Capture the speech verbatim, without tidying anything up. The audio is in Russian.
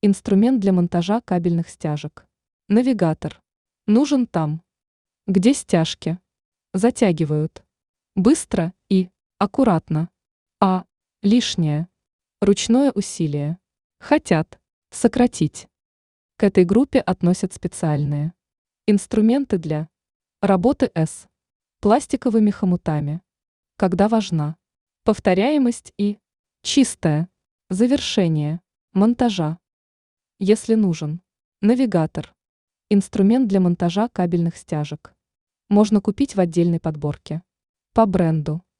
Инструмент для монтажа кабельных стяжек. Навигатор. Нужен там, где стяжки затягивают. Быстро и аккуратно. А. Лишнее. Ручное усилие. Хотят сократить. К этой группе относят специальные инструменты для работы с пластиковыми хомутами, когда важна повторяемость и чистое завершение монтажа. Если нужен навигатор, инструмент для монтажа кабельных стяжек, можно купить в отдельной подборке по бренду.